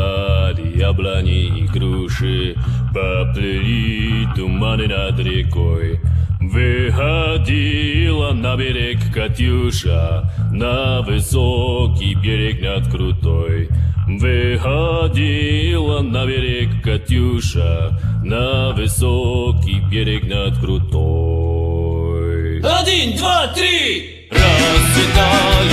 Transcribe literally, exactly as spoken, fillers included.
Расцветали яблони и груши, поплыли туманы над рекой. Выходила на берег Катюша, на высокий берег над крутой. Выходила на берег Катюша, на высокий берег над крутой. Один, два, три! Расцветали